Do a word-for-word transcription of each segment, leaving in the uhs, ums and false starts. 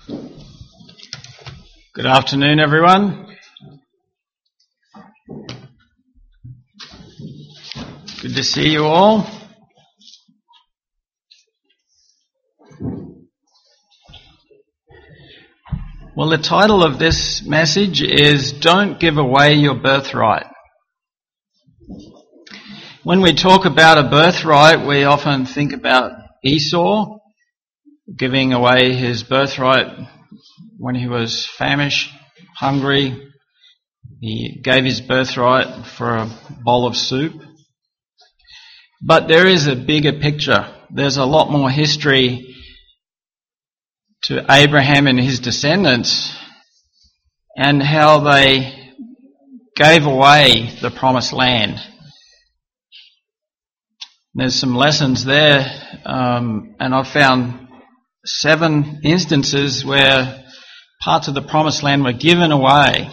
Good afternoon, everyone. Good to see you all. Well, the title of this message is Don't Give Away Your Birthright. When we talk about a birthright, we often think about Esau giving away his birthright when he was famished, hungry. He gave his birthright for a bowl of soup. But there is a bigger picture. There's a lot more history to Abraham and his descendants and how they gave away the promised land. There's some lessons there, um, and I've found seven instances where parts of the promised land were given away.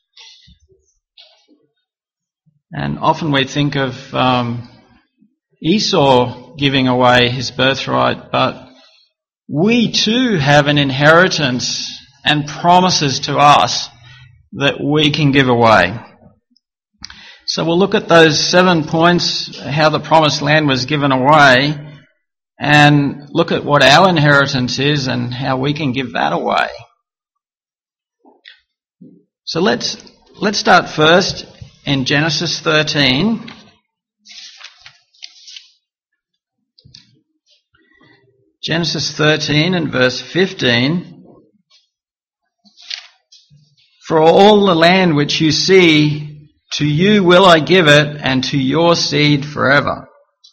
And often we think of um, Esau giving away his birthright, but we too have an inheritance and promises to us that we can give away. So we'll look at those seven points, how the promised land was given away, and look at what our inheritance is and how we can give that away. So let's let's start first in Genesis thirteen. Genesis thirteen and verse fifteen. For all the land which you see, to you will I give it, and to your seed forever.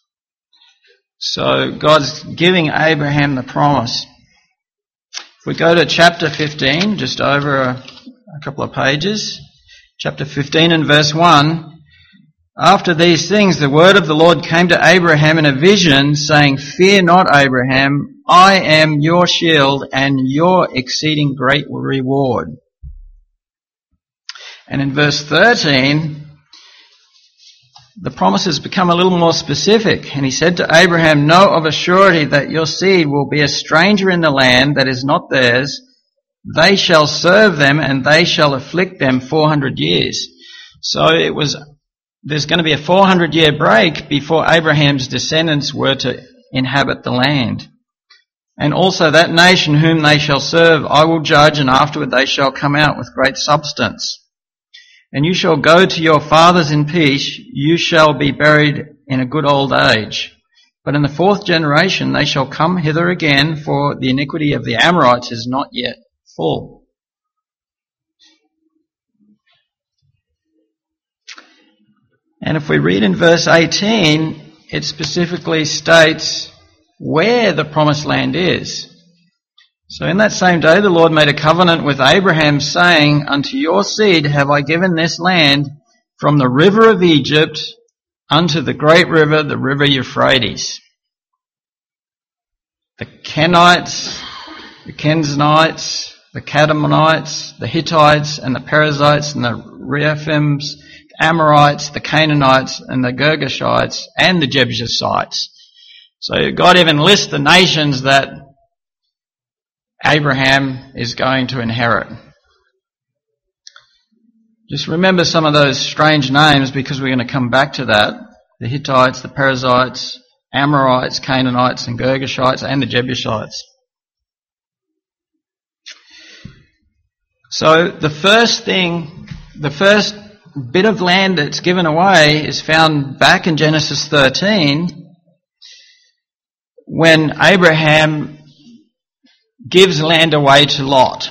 So God's giving Abraham the promise. If we go to chapter fifteen, just over a, a couple of pages, chapter fifteen and verse one, after these things the word of the Lord came to Abraham in a vision, saying, Fear not, Abraham, I am your shield and your exceeding great reward. And in verse thirteen, the promises become a little more specific. And he said to Abraham, Know of a surety that your seed will be a stranger in the land that is not theirs. They shall serve them, and they shall afflict them four hundred years. So it was, there's going to be a four hundred year break before Abraham's descendants were to inhabit the land. And also that nation whom they shall serve I will judge, and afterward they shall come out with great substance. And you shall go to your fathers in peace, you shall be buried in a good old age. But in the fourth generation they shall come hither again, for the iniquity of the Amorites is not yet full. And if we read in verse eighteen, it specifically states where the promised land is. So in that same day the Lord made a covenant with Abraham, saying, Unto your seed have I given this land, from the river of Egypt unto the great river, the river Euphrates. The Kenites, the Kenizzites, the Kadmonites, the Hittites and the Perizzites and the Rephims, the Amorites, the Canaanites and the Girgashites and the Jebusites. So God even lists the nations that Abraham is going to inherit. Just remember some of those strange names, because we're going to come back to that. The Hittites, the Perizzites, Amorites, Canaanites and Girgashites and the Jebusites. So the first thing, the first bit of land that's given away is found back in Genesis thirteen, when Abraham gives land away to Lot.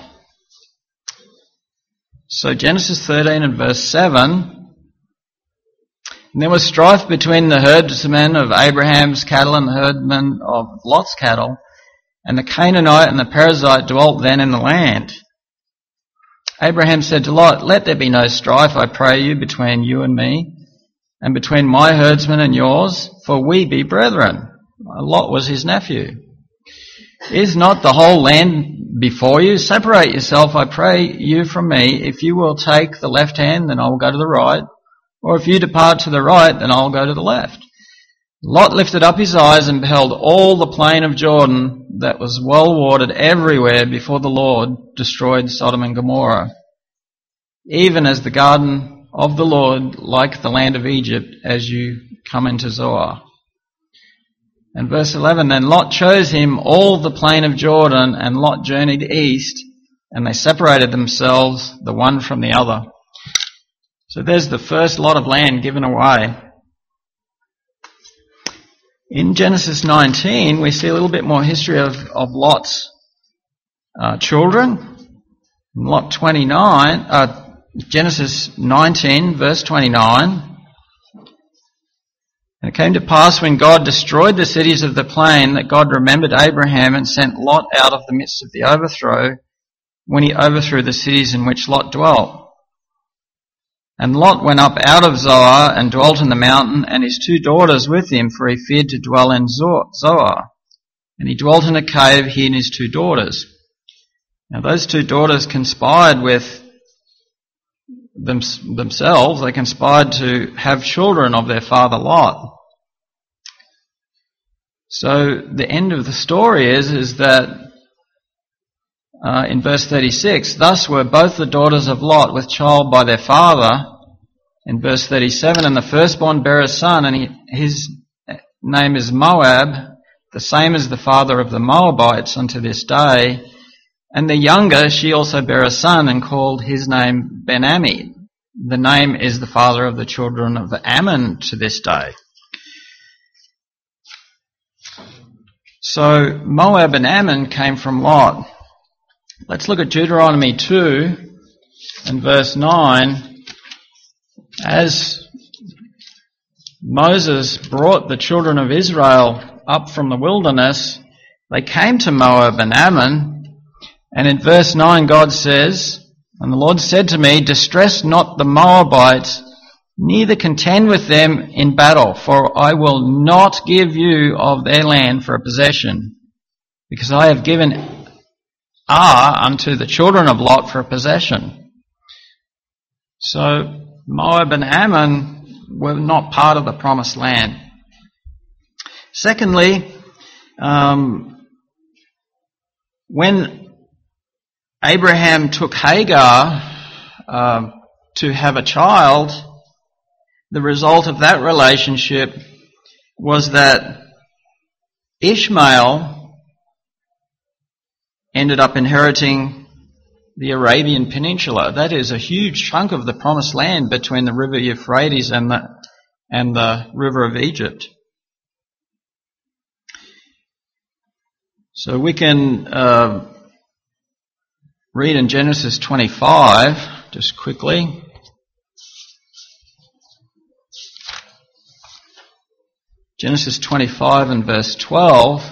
So Genesis thirteen and verse seven, and there was strife between the herdsmen of Abraham's cattle and the herdmen of Lot's cattle, and the Canaanite and the Perizzite dwelt then in the land. Abraham said to Lot, Let there be no strife, I pray you, between you and me, and between my herdsmen and yours, for we be brethren. Lot was his nephew. Is not the whole land before you? Separate yourself, I pray you, from me. If you will take the left hand, then I will go to the right. Or if you depart to the right, then I will go to the left. Lot lifted up his eyes and beheld all the plain of Jordan that was well watered everywhere before the Lord destroyed Sodom and Gomorrah, even as the garden of the Lord, like the land of Egypt, as you come into Zoar. And verse eleven, then Lot chose him all the plain of Jordan, and Lot journeyed east, and they separated themselves, the one from the other. So there's the first lot of land given away. In Genesis nineteen, we see a little bit more history of, of Lot's uh, children. In Lot twenty-nine, uh, Genesis nineteen, verse twenty-nine. And it came to pass when God destroyed the cities of the plain that God remembered Abraham and sent Lot out of the midst of the overthrow when he overthrew the cities in which Lot dwelt. And Lot went up out of Zoar and dwelt in the mountain, and his two daughters with him, for he feared to dwell in Zoar. And he dwelt in a cave, he and his two daughters. Now those two daughters conspired with them, themselves, they conspired to have children of their father Lot. So the end of the story is, is that uh, in verse thirty-six, thus were both the daughters of Lot with child by their father. In verse thirty-seven, and the firstborn bare a son, and he, his name is Moab, the same as the father of the Moabites unto this day. And the younger, she also bare a son, and called his name Ben-Ammi. The name is the father of the children of Ammon to this day. So Moab and Ammon came from Lot. Let's look at Deuteronomy two and verse nine. As Moses brought the children of Israel up from the wilderness, they came to Moab and Ammon, and in verse nine God says, and the Lord said to me, distress not the Moabites, neither contend with them in battle, for I will not give you of their land for a possession, because I have given Ar unto the children of Lot for a possession. So Moab and Ammon were not part of the promised land. Secondly, um, when Abraham took Hagar uh, to have a child, the result of that relationship was that Ishmael ended up inheriting the Arabian Peninsula. That is a huge chunk of the promised land between the river Euphrates and the, and the river of Egypt. So we can uh, read in Genesis twenty-five, just quickly. Genesis twenty-five and verse twelve.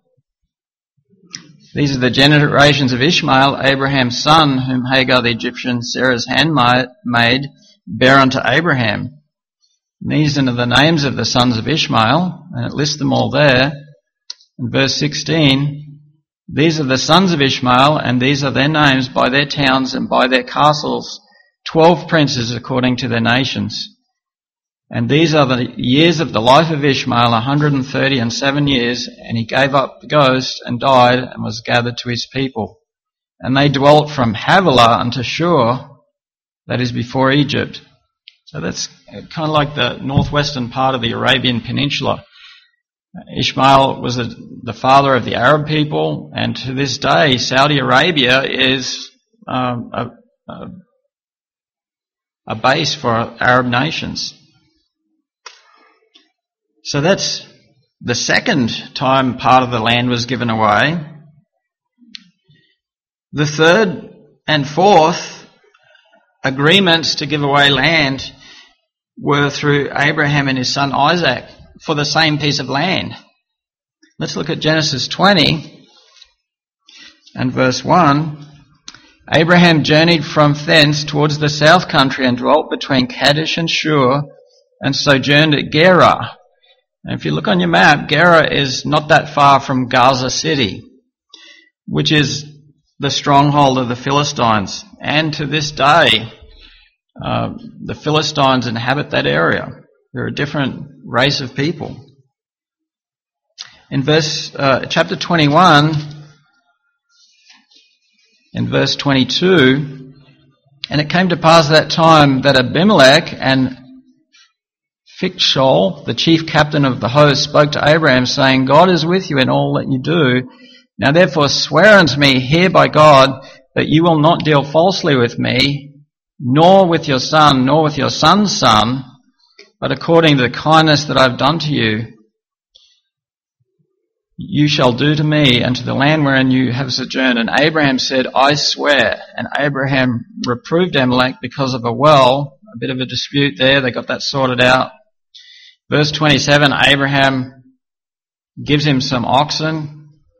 These are the generations of Ishmael, Abraham's son, whom Hagar the Egyptian, Sarah's handmaid, bare unto Abraham. And these are the names of the sons of Ishmael, and it lists them all there. In verse sixteen, these are the sons of Ishmael, and these are their names by their towns and by their castles, twelve princes according to their nations. And these are the years of the life of Ishmael, a hundred and thirty and seven years, and he gave up the ghost and died and was gathered to his people. And they dwelt from Havilah unto Shur, that is before Egypt. So that's kind of like the northwestern part of the Arabian Peninsula. Ishmael was a, the father of the Arab people, and to this day Saudi Arabia is um, a, a, a base for Arab nations. So that's the second time part of the land was given away. The third and fourth agreements to give away land were through Abraham and his son Isaac for the same piece of land. Let's look at Genesis twenty and verse one. Abraham journeyed from thence towards the south country and dwelt between Kadesh and Shur and sojourned at Gerar. And if you look on your map, Gerar is not that far from Gaza City, which is the stronghold of the Philistines. And to this day, uh, the Philistines inhabit that area. They're a different race of people. in verse uh, chapter twenty-one, in verse twenty-two, and it came to pass that time that Abimelech and Phicol, the chief captain of the host, spoke to Abraham, saying, God is with you in all that you do. Now therefore swear unto me here by God that you will not deal falsely with me, nor with your son, nor with your son's son, but according to the kindness that I have done to you, you shall do to me and to the land wherein you have sojourned. And Abraham said, I swear. And Abraham reproved Amalek because of a well, a bit of a dispute there. They got that sorted out. Verse twenty-seven, Abraham gives him some oxen.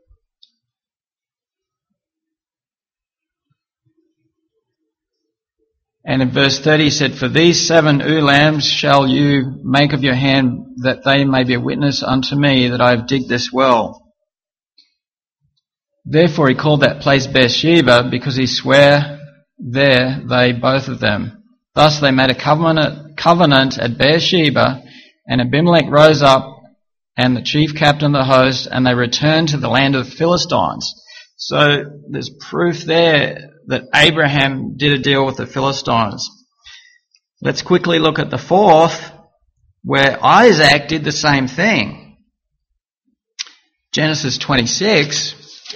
And in verse thirty he said, For these seven ewe lambs shall you make of your hand, that they may be a witness unto me that I have digged this well. Therefore he called that place Beersheba, because he sware there they both of them. Thus they made a covenant, covenant at Beersheba, and Abimelech rose up, and the chief captain of the host, and they returned to the land of the Philistines. So there's proof there that Abraham did a deal with the Philistines. Let's quickly look at the fourth, where Isaac did the same thing. Genesis twenty-six.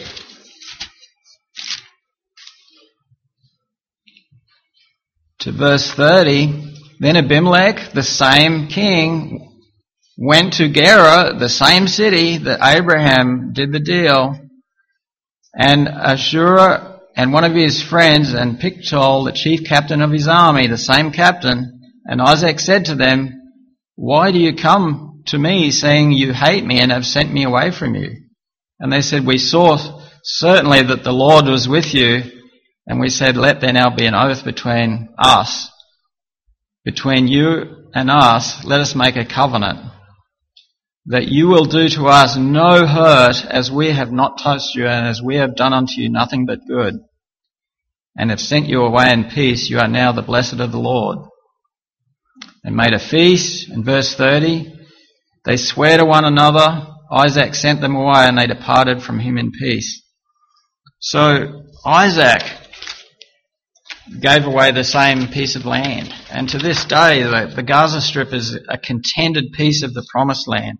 To verse thirty. Then Abimelech, the same king, went to Gerar, the same city that Abraham did the deal, and Ashur and one of his friends, and Phicol, the chief captain of his army, the same captain. And Isaac said to them, Why do you come to me, saying you hate me and have sent me away from you? And they said, We saw certainly that the Lord was with you, and we said, Let there now be an oath between us, between you and us, let us make a covenant, that you will do to us no hurt, as we have not touched you, and as we have done unto you nothing but good, and have sent you away in peace. You are now the blessed of the Lord. They made a feast. In verse thirty, they swear to one another. Isaac sent them away, and they departed from him in peace. So Isaac gave away the same piece of land, and to this day the, the Gaza Strip is a contended piece of the Promised Land.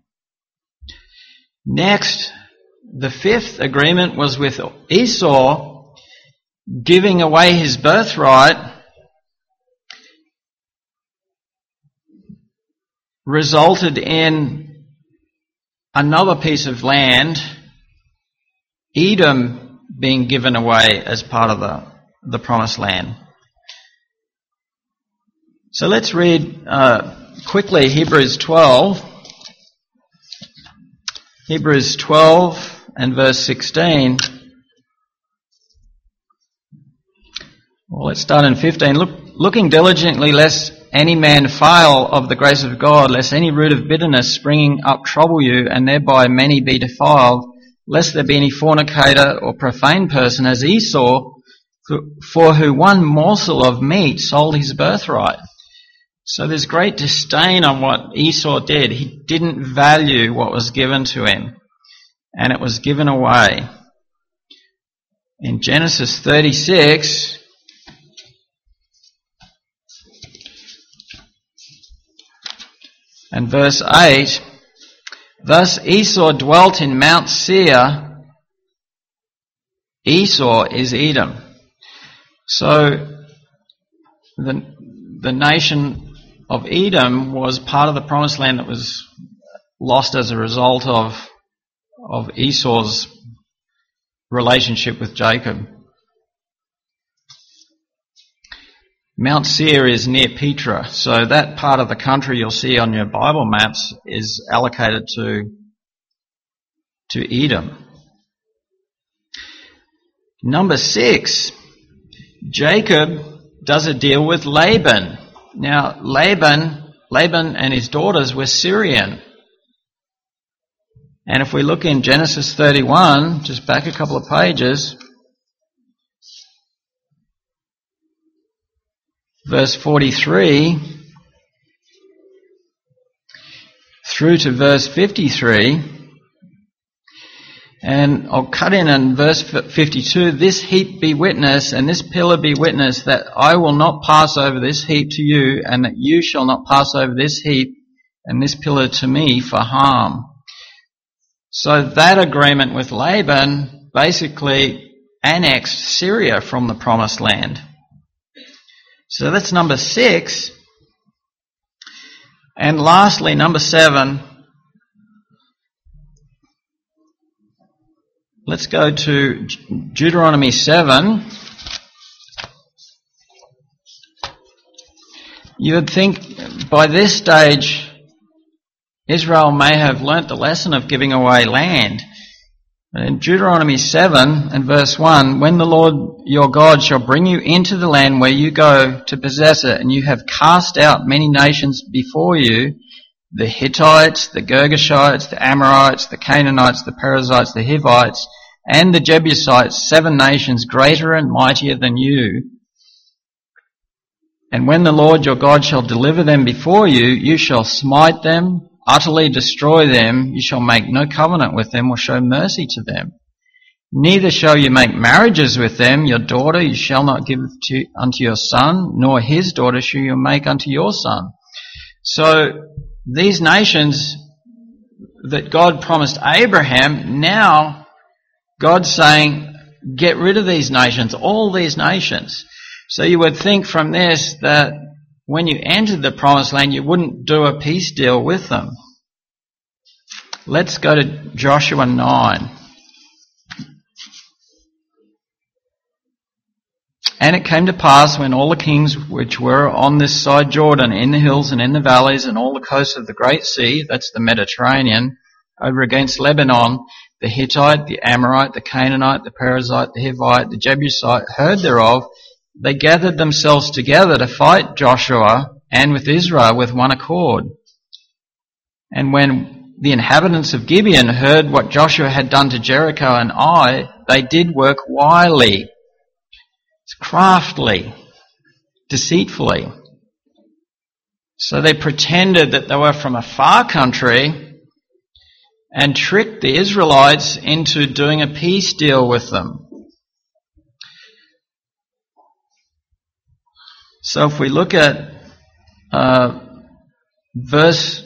Next, the fifth agreement was with Esau, giving away his birthright, resulted in another piece of land, Edom, being given away as part of the, the Promised Land. So let's read uh, quickly Hebrews twelve. Hebrews twelve and verse sixteen. Well, let's start in fifteen. Look, looking diligently lest any man fail of the grace of God, lest any root of bitterness springing up trouble you, and thereby many be defiled, lest there be any fornicator or profane person as Esau, for who one morsel of meat sold his birthright. So there's great disdain on what Esau did. He didn't value what was given to him, and it was given away. In Genesis thirty-six, and verse eight, thus Esau dwelt in Mount Seir. Esau is Edom. So the, the nation of Edom was part of the Promised Land that was lost as a result of, of Esau's relationship with Jacob. Mount Seir is near Petra, so that part of the country you'll see on your Bible maps is allocated to, to Edom. Number six, Jacob does a deal with Laban. Now, Laban, Laban and his daughters were Syrian. And if we look in Genesis thirty-one, just back a couple of pages, verse forty-three through to verse fifty-three, And I'll cut in in verse fifty-two, this heap be witness, and this pillar be witness, that I will not pass over this heap to you, and that you shall not pass over this heap and this pillar to me for harm. So that agreement with Laban basically annexed Syria from the promised land. So that's number six. And lastly, number seven, let's go to Deuteronomy seven. You would think by this stage Israel may have learnt the lesson of giving away land. But in Deuteronomy seven and verse one, when the Lord your God shall bring you into the land where you go to possess it, and you have cast out many nations before you, the Hittites, the Girgashites, the Amorites, the Canaanites, the Perizzites, the Hivites, and the Jebusites, seven nations greater and mightier than you. And when the Lord your God shall deliver them before you, you shall smite them, utterly destroy them. You shall make no covenant with them or show mercy to them. Neither shall you make marriages with them. Your daughter you shall not give to, unto your son, nor his daughter shall you make unto your son. So these nations that God promised Abraham, now God's saying, get rid of these nations, all these nations. So you would think from this that when you entered the promised land, you wouldn't do a peace deal with them. Let's go to Joshua nine. And it came to pass when all the kings which were on this side Jordan, in the hills and in the valleys and all the coasts of the great sea, that's the Mediterranean, over against Lebanon, the Hittite, the Amorite, the Canaanite, the Perizzite, the Hivite, the Jebusite, heard thereof, they gathered themselves together to fight Joshua and with Israel with one accord. And when the inhabitants of Gibeon heard what Joshua had done to Jericho and Ai, they did work wily, craftily, deceitfully. So they pretended that they were from a far country and tricked the Israelites into doing a peace deal with them. So if we look at uh, verse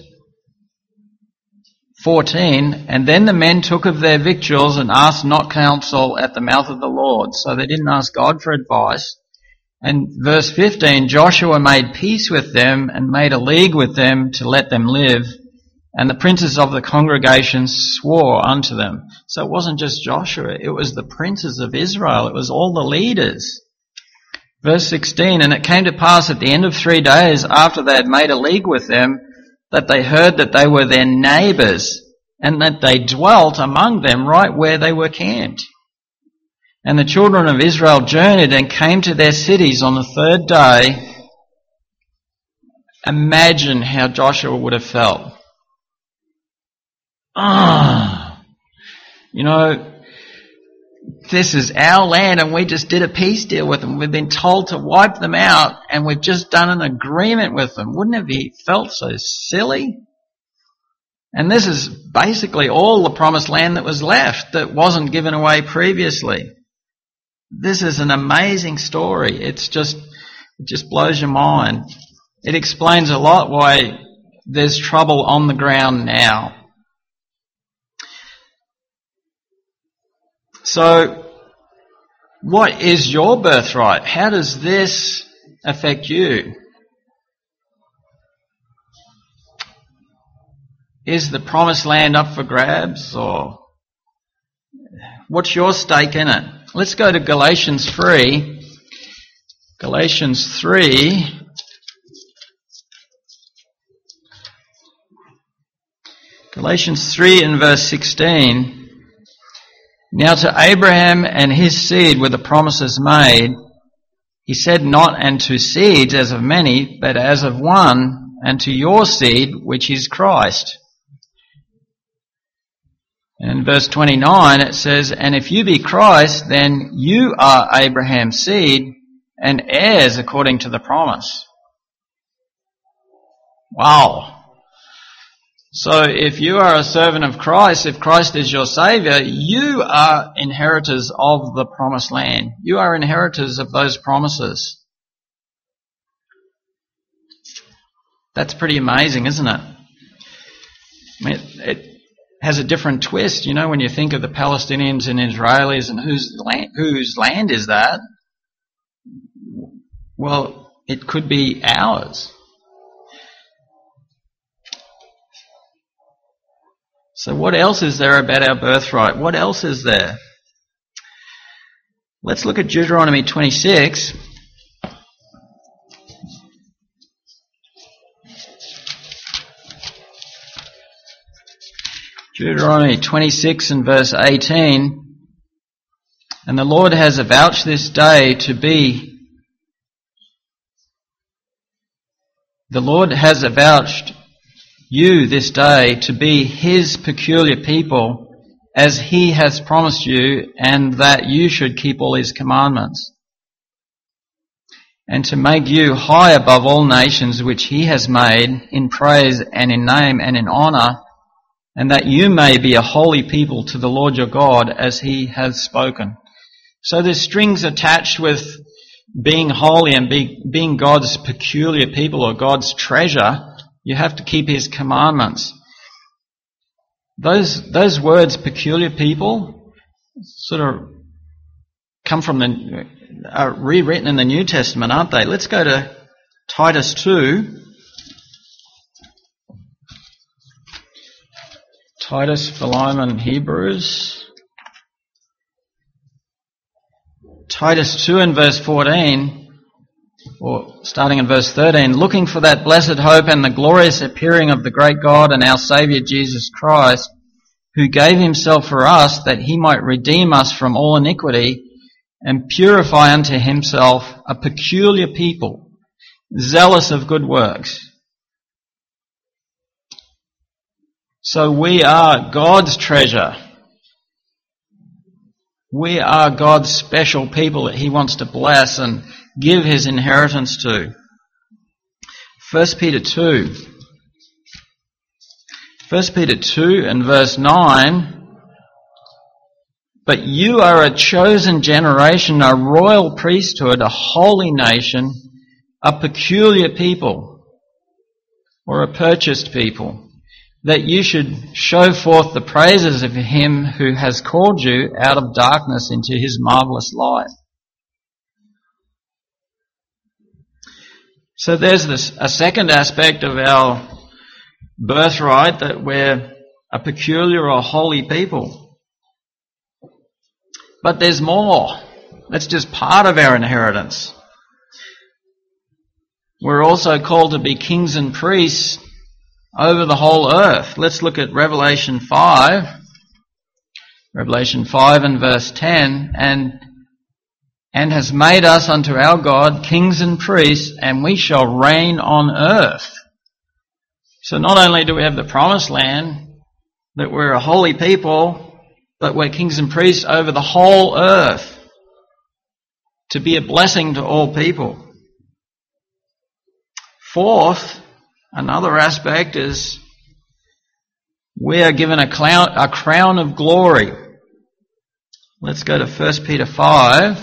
fourteen, and then the men took of their victuals and asked not counsel at the mouth of the Lord. So they didn't ask God for advice. And verse fifteen, Joshua made peace with them and made a league with them to let them live. And the princes of the congregation swore unto them. So it wasn't just Joshua, it was the princes of Israel. It was all the leaders. Verse sixteen, and it came to pass at the end of three days after they had made a league with them, that they heard that they were their neighbours, and that they dwelt among them right where they were camped. And the children of Israel journeyed and came to their cities on the third day. Imagine how Joshua would have felt. Ah, you know, this is our land and we just did a peace deal with them. We've been told to wipe them out and we've just done an agreement with them. Wouldn't it be felt so silly? And this is basically all the promised land that was left that wasn't given away previously. This is an amazing story. It's just, it just blows your mind. It explains a lot why there's trouble on the ground now. So, what is your birthright? How does this affect you? Is the promised land up for grabs, or what's your stake in it? Let's go to Galatians three. Galatians three. Galatians three and verse sixteen. Now to Abraham and his seed were the promises made. He said not unto seeds as of many, but as of one, and to your seed, which is Christ. And in verse twenty-nine it says, and if you be Christ, then you are Abraham's seed and heirs according to the promise. Wow. So if you are a servant of Christ, if Christ is your Saviour, you are inheritors of the promised land. You are inheritors of those promises. That's pretty amazing, isn't it? I mean, it, it has a different twist, you know, when you think of the Palestinians and Israelis and whose land, whose land is that? Well, it could be ours. So what else is there about our birthright? What else is there? Let's look at Deuteronomy twenty-six. Deuteronomy twenty-six and verse eighteen. And the Lord has avouched this day to be, the Lord has avouched you this day to be His peculiar people, as He has promised you, and that you should keep all His commandments, and to make you high above all nations which He has made in praise and in name and in honour, and that you may be a holy people to the Lord your God, as He has spoken. So there's strings attached with being holy and be, being God's peculiar people or God's treasure. You have to keep His commandments. Those those words, peculiar people, sort of come from the, are rewritten in the New Testament, aren't they? Let's go to Titus two. Titus, Philemon, Hebrews. Titus two and verse fourteen. Or starting in verse thirteen, looking for that blessed hope and the glorious appearing of the great God and our Saviour Jesus Christ, who gave Himself for us that He might redeem us from all iniquity and purify unto Himself a peculiar people, zealous of good works. So we are God's treasure. We are God's special people that He wants to bless and give His inheritance to. First Peter two. First Peter two and verse nine. But you are a chosen generation, a royal priesthood, a holy nation, a peculiar people, or a purchased people, that you should show forth the praises of Him who has called you out of darkness into His marvellous light. So there's this, a second aspect of our birthright, that we're a peculiar or holy people. But there's more. That's just part of our inheritance. We're also called to be kings and priests over the whole earth. Let's look at Revelation five. Revelation five and verse ten. And and has made us unto our God kings and priests, and we shall reign on earth. So not only do we have the promised land, that we're a holy people, but we're kings and priests over the whole earth, to be a blessing to all people. Fourth, another aspect is we are given a crown, a crown of glory. Let's go to First Peter five.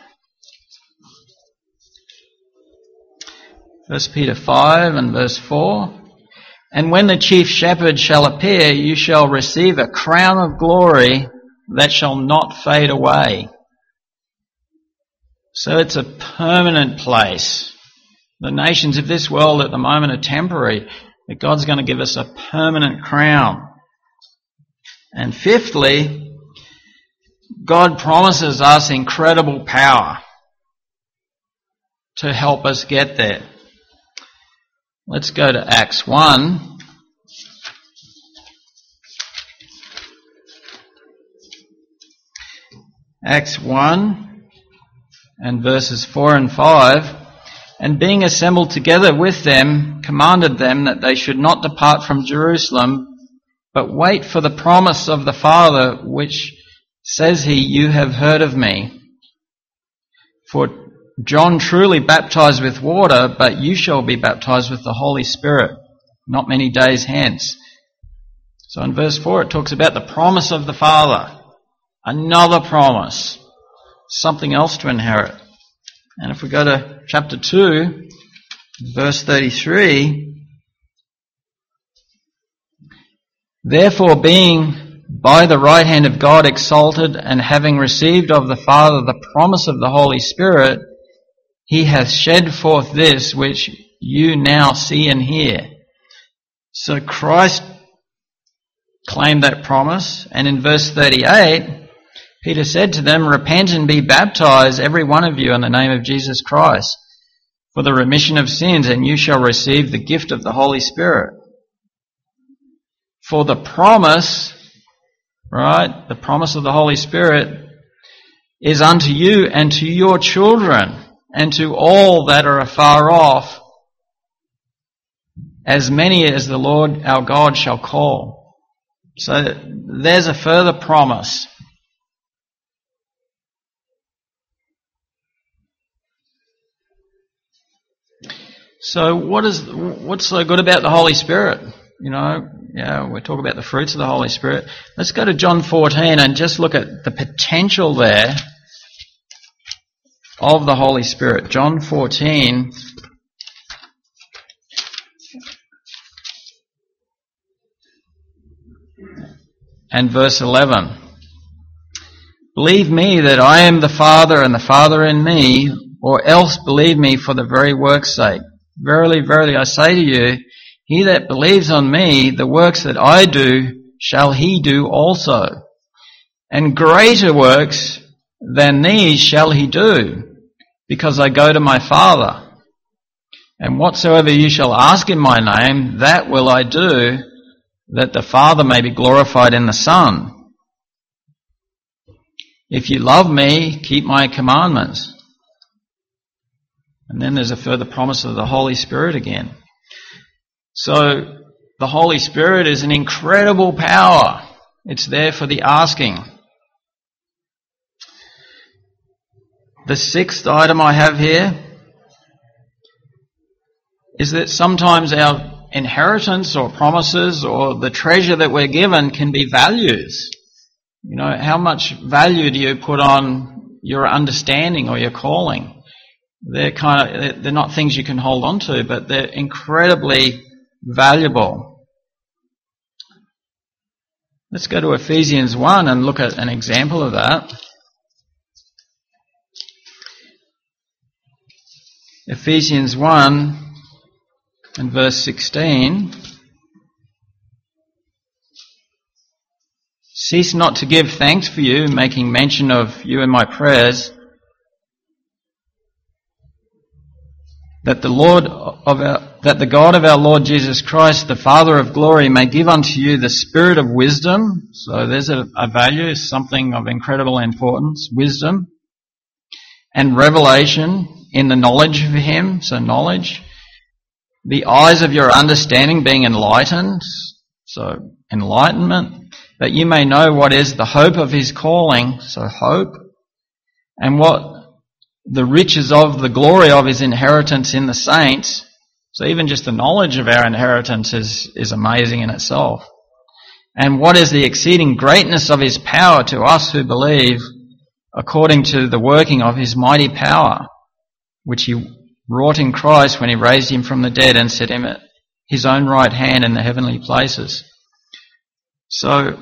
First Peter five and verse four. And when the chief shepherd shall appear, you shall receive a crown of glory that shall not fade away. So it's a permanent place. The nations of this world at the moment are temporary, but God's going to give us a permanent crown. And fifthly, God promises us incredible power to help us get there. Let's go to Acts one. Acts one and verses four and five. And being assembled together with them, commanded them that they should not depart from Jerusalem, but wait for the promise of the Father, which says he, you have heard of me. For John truly baptized with water, but you shall be baptized with the Holy Spirit not many days hence. So in verse four it talks about the promise of the Father. Another promise. Something else to inherit. And if we go to chapter two, verse thirty-three, therefore being by the right hand of God exalted, and having received of the Father the promise of the Holy Spirit, he hath shed forth this which you now see and hear. So Christ claimed that promise, and in verse thirty-eight, Peter said to them, repent and be baptized, every one of you, in the name of Jesus Christ, for the remission of sins, and you shall receive the gift of the Holy Spirit. For the promise, right, the promise of the Holy Spirit is unto you and to your children and to all that are afar off, as many as the Lord our God shall call. So there's a further promise. So what is what's so good about the Holy Spirit? You know, yeah, we talk about the fruits of the Holy Spirit. Let's go to John fourteen and just look at the potential there of the Holy Spirit. John fourteen and verse eleven. Believe me that I am the Father and the Father in me, or else believe me for the very work's sake. Verily, verily, I say to you, he that believes on me, the works that I do, shall he do also. And greater works than these shall he do, because I go to my Father. And whatsoever you shall ask in my name, that will I do, that the Father may be glorified in the Son. If you love me, keep my commandments. And then there's a further promise of the Holy Spirit again. So the Holy Spirit is an incredible power. It's there for the asking. The sixth item I have here is that sometimes our inheritance or promises or the treasure that we're given can be values. You know, how much value do you put on your understanding or your calling? They're kind of, they're not things you can hold on to, but they're incredibly valuable. Let's go to Ephesians one and look at an example of that. Ephesians one and verse sixteen. Cease not to give thanks for you, making mention of you in my prayers, that the Lord of our, that the God of our Lord Jesus Christ, the Father of glory, may give unto you the spirit of wisdom. So there's a, a value, something of incredible importance, wisdom, and revelation in the knowledge of him, so knowledge. The eyes of your understanding being enlightened, so enlightenment, that you may know what is the hope of his calling, so hope, and what the riches of the glory of his inheritance in the saints. So even just the knowledge of our inheritance is, is amazing in itself. And what is the exceeding greatness of his power to us who believe, according to the working of his mighty power, which he wrought in Christ when he raised him from the dead and set him at his own right hand in the heavenly places. So,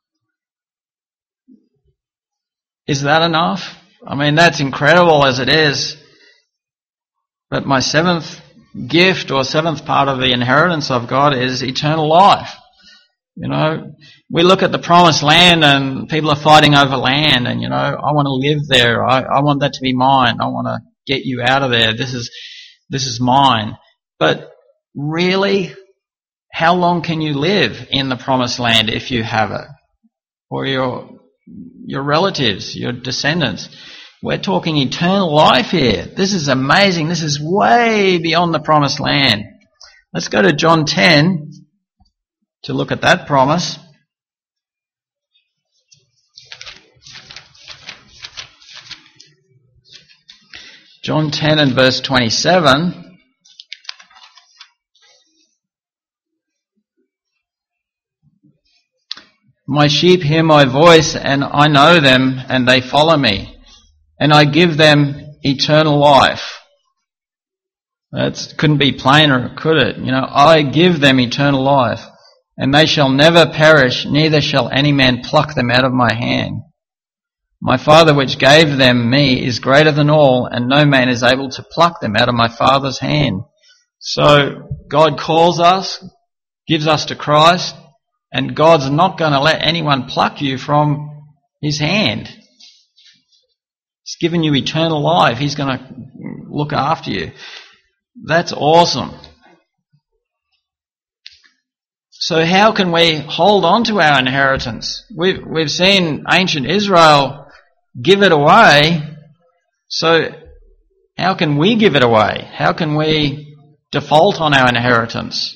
is that enough? I mean, that's incredible as it is. But my seventh gift or seventh part of the inheritance of God is eternal life. You know, we look at the promised land and people are fighting over land and, you know, I want to live there. I, I want that to be mine. I want to get you out of there. This is, this is mine. But really, how long can you live in the promised land if you have it? Or your, your relatives, your descendants? We're talking eternal life here. This is amazing. This is way beyond the promised land. Let's go to John ten to look at that promise. John ten and verse twenty-seven. My sheep hear my voice, and I know them, and they follow me. And I give them eternal life. That couldn't be plainer, could it? You know, I give them eternal life, and they shall never perish, neither shall any man pluck them out of my hand. My Father which gave them me is greater than all, and no man is able to pluck them out of my Father's hand. So God calls us, gives us to Christ, and God's not going to let anyone pluck you from his hand. He's given you eternal life. He's going to look after you. That's awesome. So how can we hold on to our inheritance? We've, we've seen ancient Israel give it away. So how can we give it away? How can we default on our inheritance?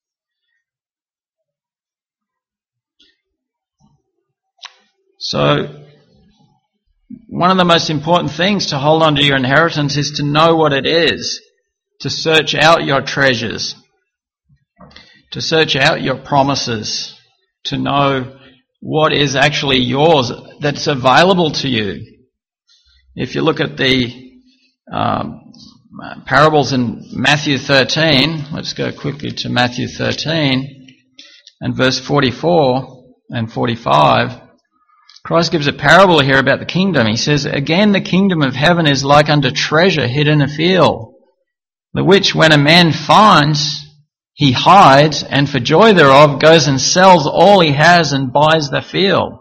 So one of the most important things to hold on to your inheritance is to know what it is, to search out your treasures, to search out your promises, to know what is actually yours, that's available to you. If you look at the um, parables in Matthew thirteen, let's go quickly to Matthew thirteen and verse forty-four and forty-five. Christ gives a parable here about the kingdom. He says, "Again, the kingdom of heaven is like unto treasure hid in a field, the which when a man finds, he hides, and for joy thereof goes and sells all he has and buys the field."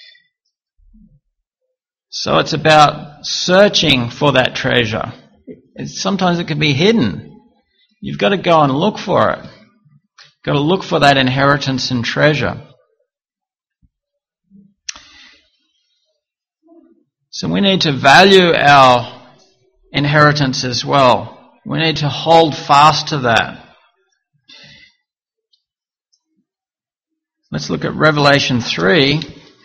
So it's about searching for that treasure. It's, sometimes it can be hidden. You've got to go and look for it. You've got to look for that inheritance and treasure. So we need to value our inheritance as well. We need to hold fast to that. Let's look at Revelation three.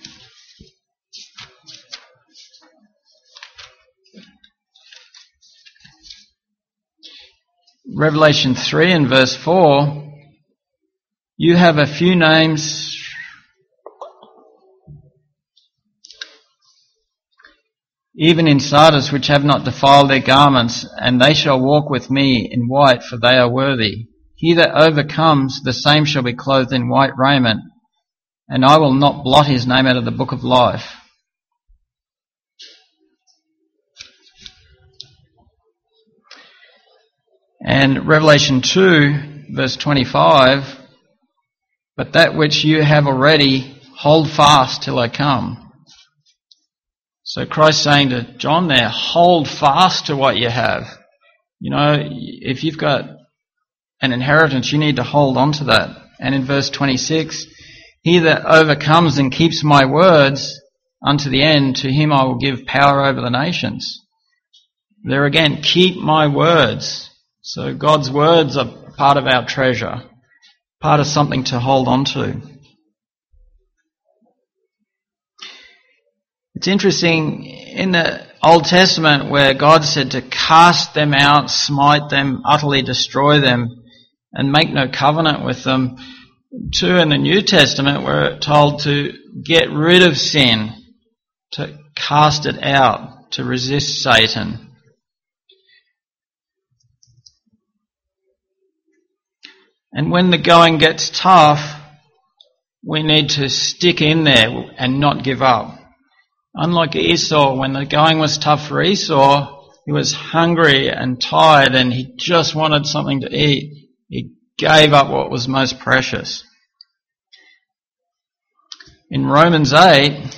Revelation three and verse four. You have a few names even in Sardis, which have not defiled their garments, and they shall walk with me in white, for they are worthy. He that overcomes, the same shall be clothed in white raiment, and I will not blot his name out of the book of life. And Revelation two, verse twenty-five, but that which you have already, hold fast till I come. So Christ's saying to John there, hold fast to what you have. You know, if you've got an inheritance, you need to hold on to that. And in verse twenty-six, he that overcomes and keeps my words unto the end, to him I will give power over the nations. There again, keep my words. So God's words are part of our treasure, part of something to hold on to. It's interesting, in the Old Testament where God said to cast them out, smite them, utterly destroy them, and make no covenant with them, too in the New Testament we're told to get rid of sin, to cast it out, to resist Satan. And when the going gets tough, we need to stick in there and not give up. Unlike Esau, when the going was tough for Esau, he was hungry and tired and he just wanted something to eat. He gave up what was most precious. In Romans eight,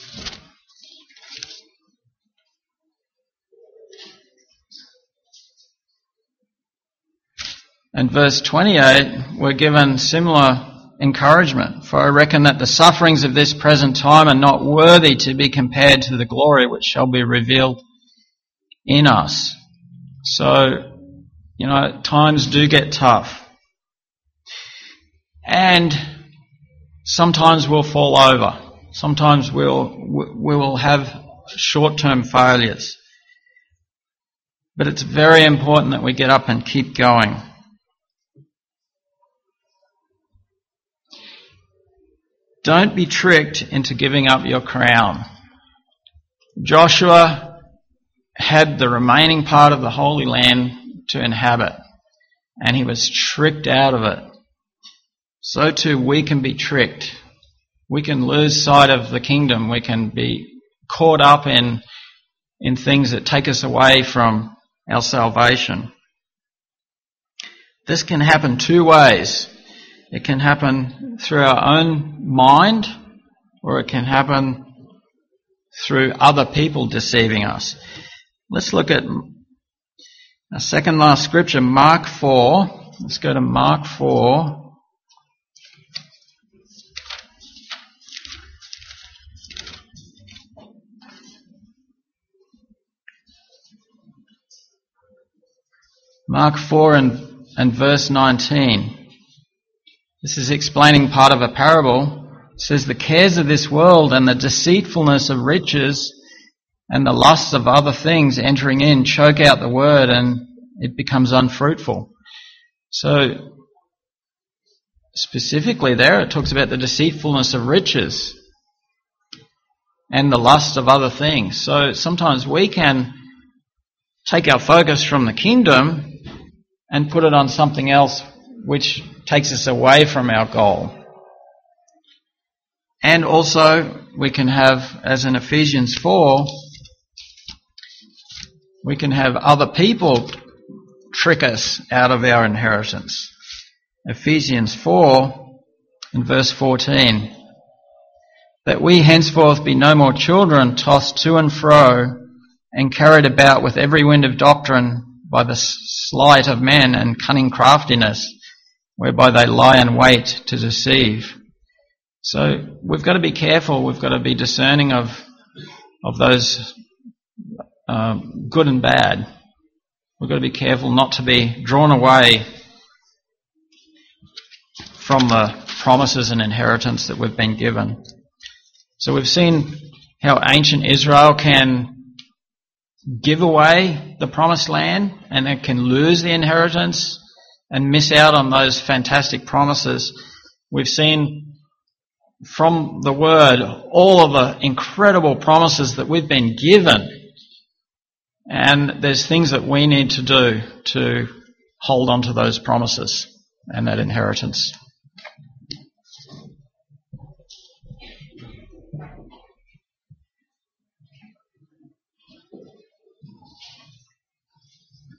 and verse twenty-eight, we're given similar encouragement. For I reckon that the sufferings of this present time are not worthy to be compared to the glory which shall be revealed in us. So, you know, times do get tough. And sometimes we'll fall over. Sometimes we'll, we will have short-term failures. But it's very important that we get up and keep going. don't be tricked into giving up your crown. Joshua had the remaining part of the Holy Land to inhabit, and he was tricked out of it. So too we can be tricked. We can lose sight of the kingdom. We can be caught up in, in things that take us away from our salvation. This can happen two ways. It can happen through our own mind, or it can happen through other people deceiving us. Let's look at our second last scripture, Mark four. Let's go to Mark four. Mark four and, and verse nineteen. This is explaining part of a parable. It says, the cares of this world and the deceitfulness of riches and the lusts of other things entering in choke out the word and it becomes unfruitful. So, specifically there it talks about the deceitfulness of riches and the lust of other things. So sometimes we can take our focus from the kingdom and put it on something else which takes us away from our goal. And also we can have, as in Ephesians four, we can have other people trick us out of our inheritance. Ephesians four and verse fourteen. That we henceforth be no more children tossed to and fro and carried about with every wind of doctrine by the sleight of men and cunning craftiness, whereby they lie in wait to deceive. So we've got to be careful, we've got to be discerning of of those um, good and bad. We've got to be careful not to be drawn away from the promises and inheritance that we've been given. So we've seen how ancient Israel can give away the promised land and it can lose the inheritance and miss out on those fantastic promises. We've seen from the Word all of the incredible promises that we've been given, and there's things that we need to do to hold on to those promises and that inheritance.